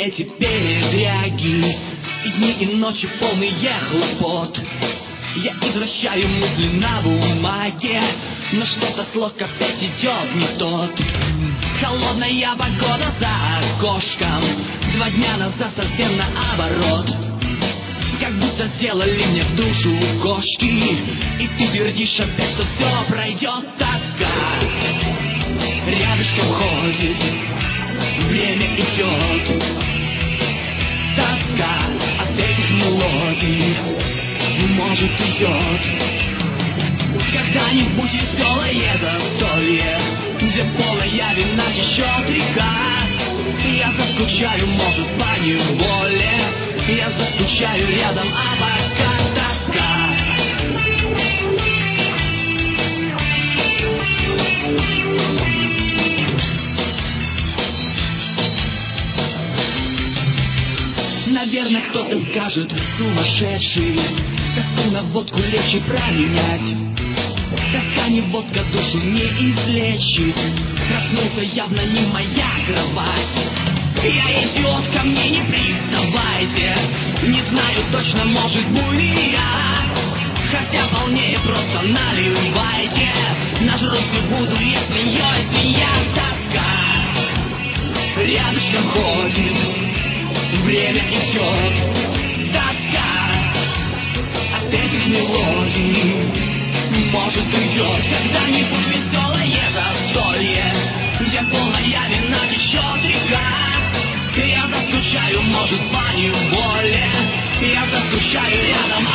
эти передряги, и дни, и ночи полные хлопот. Я извращаю мысли на бумаге, но что-то слог опять идет не тот. Холодная погода за окошком, 2 дня назад совсем наоборот. Как будто сделали мне в душу кошки, и ты твердишь опять, что все пройдет. Тоска рядышком ходит, время идет. Тоска от этих мелодий, может, идет. Когда-нибудь веселое застолье, где полная вина течет река. Я заскучаю, может, по неволе, я заскучаю рядом, а пока тоска. Наверное, кто-то скажет, сумасшедший, тоску на водку легче променять. Тоска не водка душу не излечит, проснулся явно не моя кровать. Я идиот, ко мне не приставайте, не знаю точно, может, буйня, хотя полнее просто наливайте. Нажрусь не буду, я свинья. Тоска рядышком ходит, время идет. Тоска от этих мелодий, может, идет. Когда-нибудь веселое застолье, где полная вина течет река. Я заскучаю, может, по неволе, я заскучаю рядом,